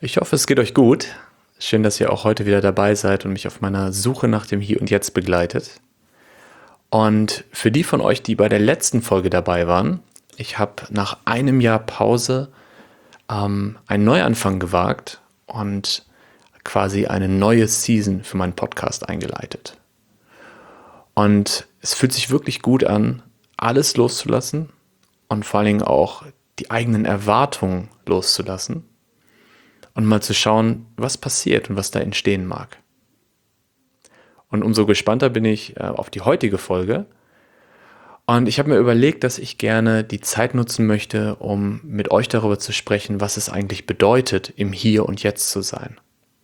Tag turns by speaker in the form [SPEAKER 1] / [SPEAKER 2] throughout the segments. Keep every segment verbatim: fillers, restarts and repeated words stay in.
[SPEAKER 1] Ich hoffe, es geht euch gut. Schön, dass ihr auch heute wieder dabei seid und mich auf meiner Suche nach dem Hier und Jetzt begleitet. Und für die von euch, die bei der letzten Folge dabei waren, ich habe nach einem Jahr Pause ähm, einen Neuanfang gewagt und quasi eine neue Season für meinen Podcast eingeleitet. Und es fühlt sich wirklich gut an, alles loszulassen und vor allen Dingen auch die eigenen Erwartungen loszulassen und mal zu schauen, was passiert und was da entstehen mag. Und umso gespannter bin ich äh, auf die heutige Folge. Und ich habe mir überlegt, dass ich gerne die Zeit nutzen möchte, um mit euch darüber zu sprechen, was es eigentlich bedeutet, im Hier und Jetzt zu sein.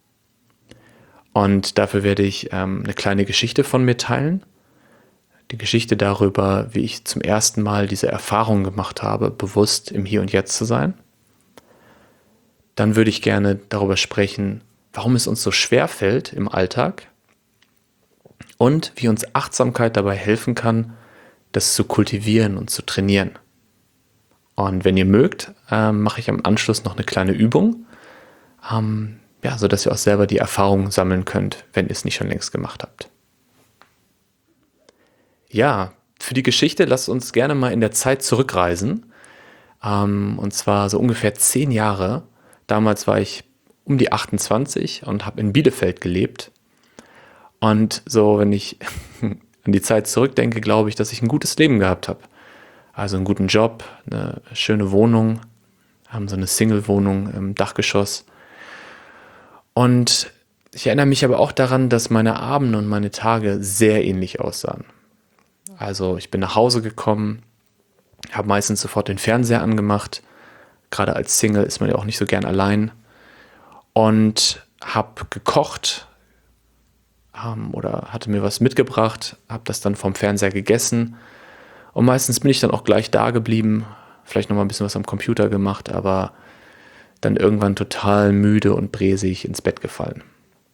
[SPEAKER 1] Und dafür werde ich ähm, eine kleine Geschichte von mir teilen. Die Geschichte darüber, wie ich zum ersten Mal diese Erfahrung gemacht habe, bewusst im Hier und Jetzt zu sein. Dann würde ich gerne darüber sprechen, warum es uns so schwer fällt im Alltag und wie uns Achtsamkeit dabei helfen kann, das zu kultivieren und zu trainieren. Und wenn ihr mögt, äh, mache ich am Anschluss noch eine kleine Übung, ähm, ja, sodass ihr auch selber die Erfahrung sammeln könnt, wenn ihr es nicht schon längst gemacht habt. Ja, für die Geschichte lasst uns gerne mal in der Zeit zurückreisen, ähm, und zwar so ungefähr zehn Jahre. Damals war ich um die achtundzwanzig und habe in Bielefeld gelebt. Und so, wenn ich an die Zeit zurückdenke, glaube ich, dass ich ein gutes Leben gehabt habe. Also einen guten Job, eine schöne Wohnung, haben so eine Single-Wohnung im Dachgeschoss. Und ich erinnere mich aber auch daran, dass meine Abende und meine Tage sehr ähnlich aussahen. Also ich bin nach Hause gekommen, habe meistens sofort den Fernseher angemacht. Gerade als Single ist man ja auch nicht so gern allein. Und habe gekocht ähm, oder hatte mir was mitgebracht, habe das dann vom Fernseher gegessen. Und meistens bin ich dann auch gleich da geblieben, vielleicht nochmal ein bisschen was am Computer gemacht, aber dann irgendwann total müde und bresig ins Bett gefallen.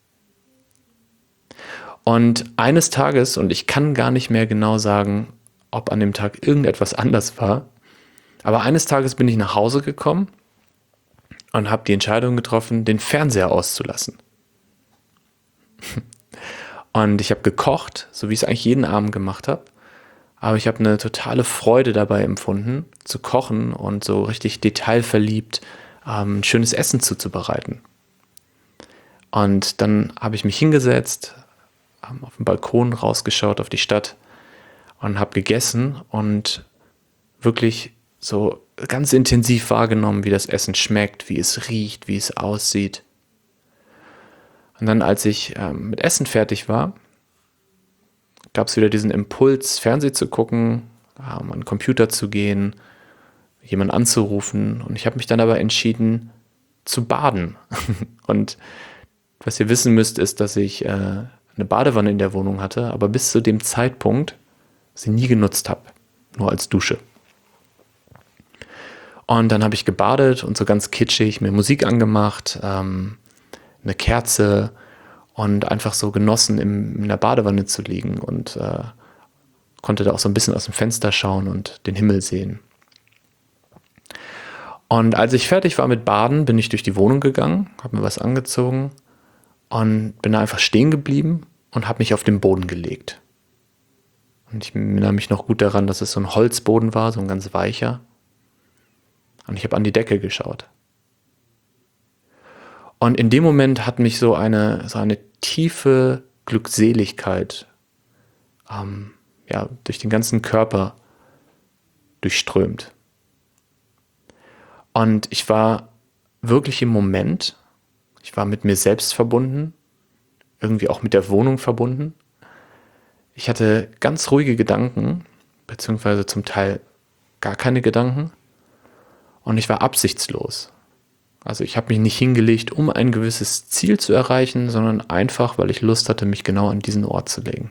[SPEAKER 1] Und eines Tages, und ich kann gar nicht mehr genau sagen, ob an dem Tag irgendetwas anders war, aber eines Tages bin ich nach Hause gekommen und habe die Entscheidung getroffen, den Fernseher auszulassen. Und ich habe gekocht, so wie ich es eigentlich jeden Abend gemacht habe. Aber ich habe eine totale Freude dabei empfunden, zu kochen und so richtig detailverliebt ähm, ein schönes Essen zuzubereiten. Und dann habe ich mich hingesetzt, ähm, auf den Balkon rausgeschaut auf die Stadt und habe gegessen und wirklich so ganz intensiv wahrgenommen, wie das Essen schmeckt, wie es riecht, wie es aussieht. Und dann, als ich ähm, mit Essen fertig war, gab es wieder diesen Impuls, Fernsehen zu gucken, ähm, an den Computer zu gehen, jemanden anzurufen. Und ich habe mich dann aber entschieden, zu baden. Und was ihr wissen müsst, ist, dass ich äh, eine Badewanne in der Wohnung hatte, aber bis zu dem Zeitpunkt sie nie genutzt habe, nur als Dusche. Und dann habe ich gebadet und so ganz kitschig mir Musik angemacht, ähm, eine Kerze und einfach so genossen, im, in der Badewanne zu liegen und äh, konnte da auch so ein bisschen aus dem Fenster schauen und den Himmel sehen. Und als ich fertig war mit Baden, bin ich durch die Wohnung gegangen, habe mir was angezogen und bin da einfach stehen geblieben und habe mich auf den Boden gelegt. Und ich erinnere mich noch gut daran, dass es so ein Holzboden war, so ein ganz weicher. Und ich habe an die Decke geschaut. Und in dem Moment hat mich so eine, so eine tiefe Glückseligkeit ähm, ja, durch den ganzen Körper durchströmt. Und ich war wirklich im Moment, ich war mit mir selbst verbunden, irgendwie auch mit der Wohnung verbunden. Ich hatte ganz ruhige Gedanken, beziehungsweise zum Teil gar keine Gedanken. Und ich war absichtslos. Also ich habe mich nicht hingelegt, um ein gewisses Ziel zu erreichen, sondern einfach, weil ich Lust hatte, mich genau an diesen Ort zu legen.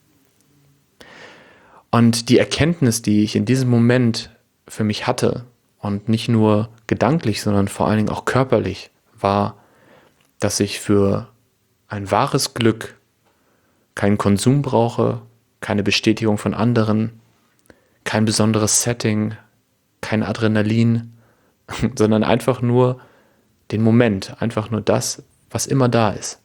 [SPEAKER 1] Und die Erkenntnis, die ich in diesem Moment für mich hatte, und nicht nur gedanklich, sondern vor allen Dingen auch körperlich, war, dass ich für ein wahres Glück keinen Konsum brauche, keine Bestätigung von anderen, kein besonderes Setting, kein Adrenalin, sondern einfach nur den Moment, einfach nur das, was immer da ist.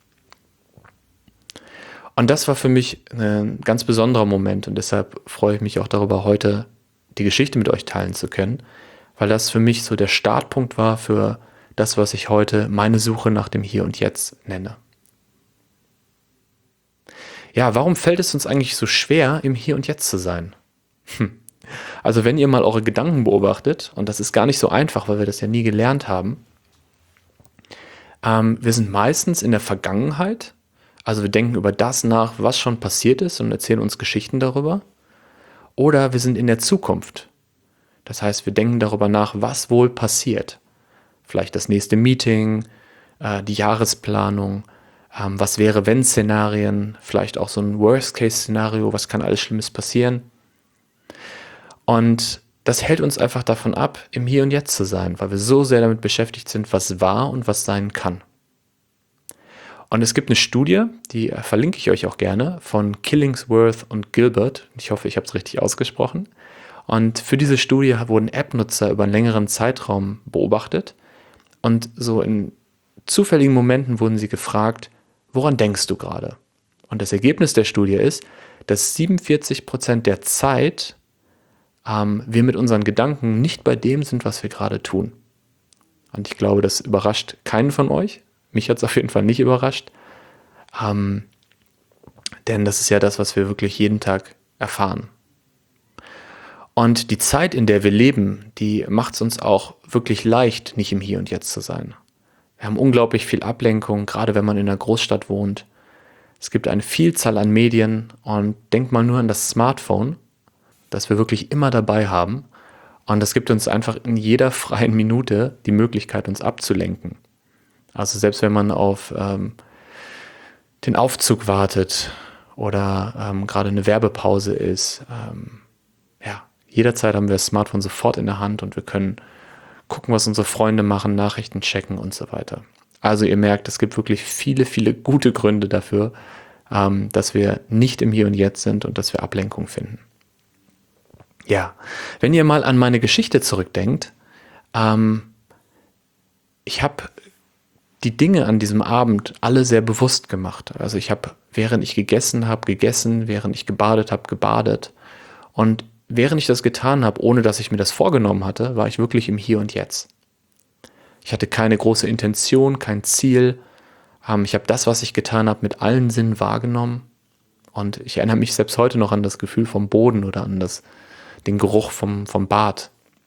[SPEAKER 1] Und das war für mich ein ganz besonderer Moment und deshalb freue ich mich auch darüber, heute die Geschichte mit euch teilen zu können, weil das für mich so der Startpunkt war für das, was ich heute meine Suche nach dem Hier und Jetzt nenne. Ja, warum fällt es uns eigentlich so schwer, im Hier und Jetzt zu sein? Hm. Also wenn ihr mal eure Gedanken beobachtet, und das ist gar nicht so einfach, weil wir das ja nie gelernt haben, ähm, wir sind meistens in der Vergangenheit, also wir denken über das nach, was schon passiert ist und erzählen uns Geschichten darüber, oder wir sind in der Zukunft. Das heißt, wir denken darüber nach, was wohl passiert. Vielleicht das nächste Meeting, äh, die Jahresplanung, ähm, was wäre wenn Szenarien, vielleicht auch so ein Worst-Case-Szenario, was kann alles Schlimmes passieren. Und das hält uns einfach davon ab, im Hier und Jetzt zu sein, weil wir so sehr damit beschäftigt sind, was war und was sein kann. Und es gibt eine Studie, die äh, verlinke ich euch auch gerne, von Killingsworth und Gilbert. Ich hoffe, ich habe es richtig ausgesprochen. Und für diese Studie wurden App-Nutzer über einen längeren Zeitraum beobachtet. Und so in zufälligen Momenten wurden sie gefragt, woran denkst du gerade? Und das Ergebnis der Studie ist, dass siebenundvierzig Prozent der Zeit ähm, wir mit unseren Gedanken nicht bei dem sind, was wir gerade tun. Und ich glaube, das überrascht keinen von euch. Mich hat es auf jeden Fall nicht überrascht. Ähm, denn das ist ja das, was wir wirklich jeden Tag erfahren. Und die Zeit, in der wir leben, die macht es uns auch wirklich leicht, nicht im Hier und Jetzt zu sein. Wir haben unglaublich viel Ablenkung, gerade wenn man in einer Großstadt wohnt. Es gibt eine Vielzahl an Medien und denkt mal nur an das Smartphone, das wir wirklich immer dabei haben. Und das gibt uns einfach in jeder freien Minute die Möglichkeit, uns abzulenken. Also selbst wenn man auf ähm, den Aufzug wartet oder ähm, gerade eine Werbepause ist, ähm, ja, jederzeit haben wir das Smartphone sofort in der Hand und wir können gucken, was unsere Freunde machen, Nachrichten checken und so weiter. Also ihr merkt, es gibt wirklich viele, viele gute Gründe dafür, ähm, dass wir nicht im Hier und Jetzt sind und dass wir Ablenkung finden. Ja, wenn ihr mal an meine Geschichte zurückdenkt, ähm, ich habe die Dinge an diesem Abend alle sehr bewusst gemacht. Also ich habe, während ich gegessen habe, gegessen, während ich gebadet habe, gebadet. Und während ich das getan habe, ohne dass ich mir das vorgenommen hatte, war ich wirklich im Hier und Jetzt. Ich hatte keine große Intention, kein Ziel. Ähm, ich habe das, was ich getan habe, mit allen Sinnen wahrgenommen. Und ich erinnere mich selbst heute noch an das Gefühl vom Boden oder an das, den Geruch vom, vom Bad.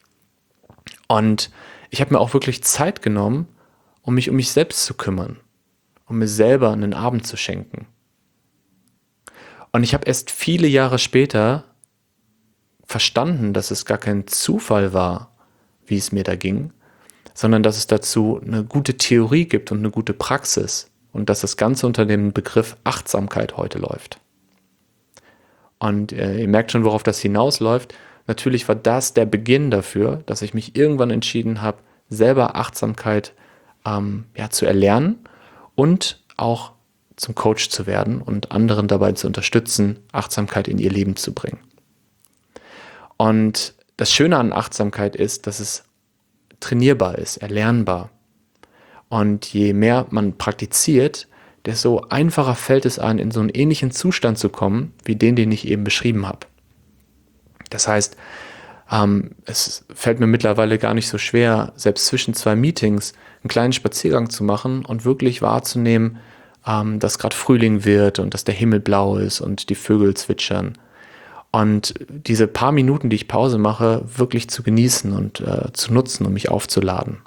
[SPEAKER 1] Und ich habe mir auch wirklich Zeit genommen, um mich um mich selbst zu kümmern, um mir selber einen Abend zu schenken. Und ich habe erst viele Jahre später verstanden, dass es gar kein Zufall war, wie es mir da ging, sondern dass es dazu eine gute Theorie gibt und eine gute Praxis und dass das Ganze unter dem Begriff Achtsamkeit heute läuft. Und äh, ihr merkt schon, worauf das hinausläuft. Natürlich war das der Beginn dafür, dass ich mich irgendwann entschieden habe, selber Achtsamkeit ähm, ja, zu erlernen und auch zum Coach zu werden und anderen dabei zu unterstützen, Achtsamkeit in ihr Leben zu bringen. Und das Schöne an Achtsamkeit ist, dass es trainierbar ist, erlernbar. Und je mehr man praktiziert, desto einfacher fällt es an, in so einen ähnlichen Zustand zu kommen, wie den, den ich eben beschrieben habe. Das heißt, ähm, es fällt mir mittlerweile gar nicht so schwer, selbst zwischen zwei Meetings einen kleinen Spaziergang zu machen und wirklich wahrzunehmen, ähm, dass gerade Frühling wird und dass der Himmel blau ist und die Vögel zwitschern. Und diese paar Minuten, die ich Pause mache, wirklich zu genießen und äh, zu nutzen, um mich aufzuladen.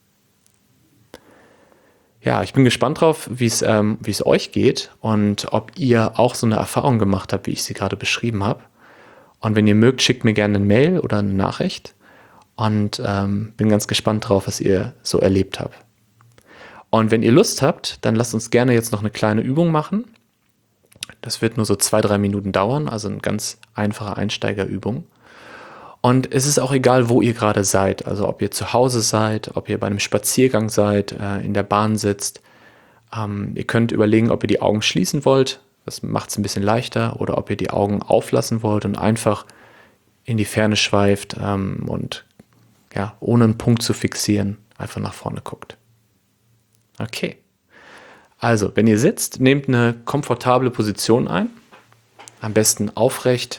[SPEAKER 1] Ja, ich bin gespannt drauf, wie es ähm, wie es euch geht und ob ihr auch so eine Erfahrung gemacht habt, wie ich sie gerade beschrieben habe. Und wenn ihr mögt, schickt mir gerne eine Mail oder eine Nachricht und ähm, bin ganz gespannt drauf, was ihr so erlebt habt. Und wenn ihr Lust habt, dann lasst uns gerne jetzt noch eine kleine Übung machen. Das wird nur so zwei, drei Minuten dauern, also eine ganz einfache Einsteigerübung. Und es ist auch egal, wo ihr gerade seid, also ob ihr zu Hause seid, ob ihr bei einem Spaziergang seid, äh, in der Bahn sitzt. Ähm, ihr könnt überlegen, ob ihr die Augen schließen wollt, das macht es ein bisschen leichter, oder ob ihr die Augen auflassen wollt und einfach in die Ferne schweift ähm, und ja, ohne einen Punkt zu fixieren, einfach nach vorne guckt. Okay. Also, wenn ihr sitzt, nehmt eine komfortable Position ein. Am besten aufrecht,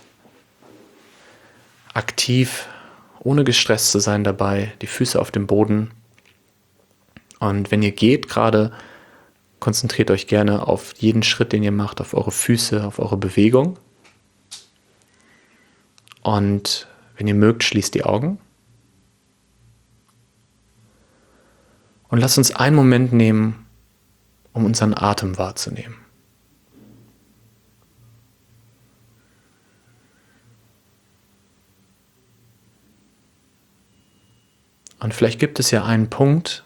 [SPEAKER 1] aktiv, ohne gestresst zu sein dabei, die Füße auf dem Boden. Und wenn ihr geht gerade, konzentriert euch gerne auf jeden Schritt, den ihr macht, auf eure Füße, auf eure Bewegung. Und wenn ihr mögt, schließt die Augen. Und lasst uns einen Moment nehmen, um unseren Atem wahrzunehmen. Und vielleicht gibt es ja einen Punkt,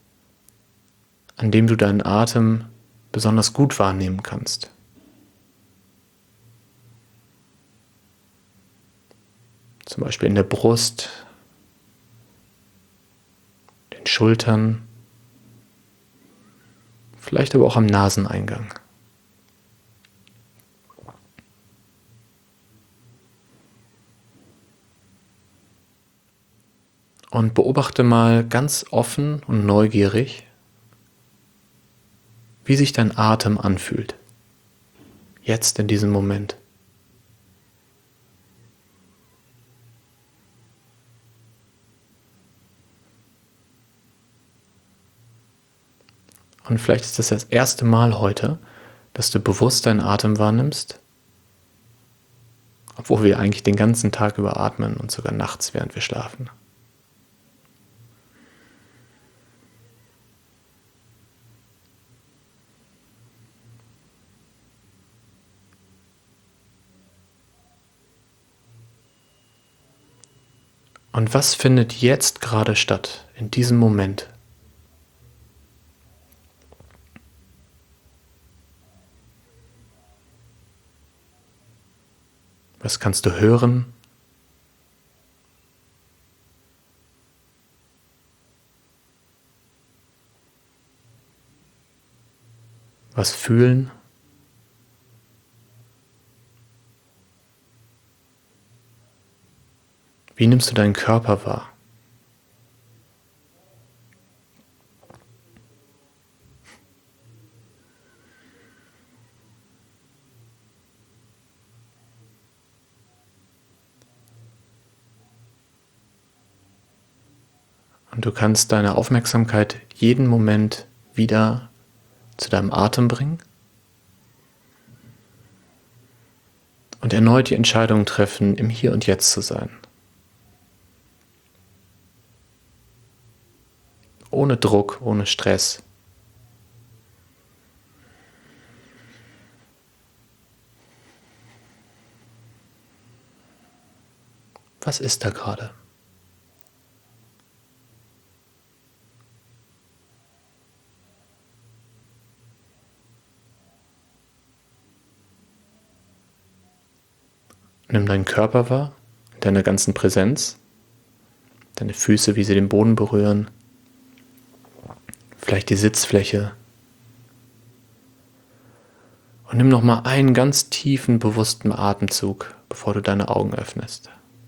[SPEAKER 1] an dem du deinen Atem besonders gut wahrnehmen kannst. Zum Beispiel in der Brust, den Schultern, vielleicht aber auch am Naseneingang. Und beobachte mal ganz offen und neugierig, wie sich dein Atem anfühlt. Jetzt in diesem Moment. Und vielleicht ist das das erste Mal heute, dass du bewusst deinen Atem wahrnimmst, obwohl wir eigentlich den ganzen Tag über atmen und sogar nachts, während wir schlafen. Und was findet jetzt gerade statt, in diesem Moment? Was kannst du hören? Was fühlen? Wie nimmst du deinen Körper wahr? Und du kannst deine Aufmerksamkeit jeden Moment wieder zu deinem Atem bringen und erneut die Entscheidung treffen, im Hier und Jetzt zu sein. Ohne Druck, ohne Stress. Was ist da gerade? Nimm deinen Körper wahr, deine ganzen Präsenz, deine Füße, wie sie den Boden berühren, vielleicht die Sitzfläche. Und nimm nochmal einen ganz tiefen, bewussten Atemzug, bevor du deine Augen öffnest.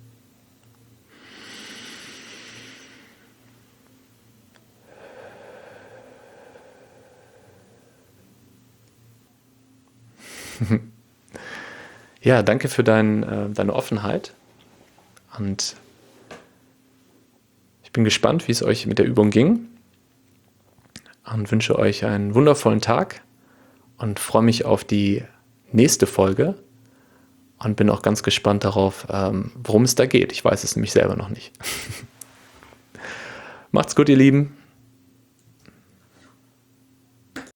[SPEAKER 1] Ja, danke für dein, äh, deine Offenheit und ich bin gespannt, wie es euch mit der Übung ging und wünsche euch einen wundervollen Tag und freue mich auf die nächste Folge und bin auch ganz gespannt darauf, ähm, worum es da geht. Ich weiß es nämlich selber noch nicht. Macht's gut, ihr Lieben.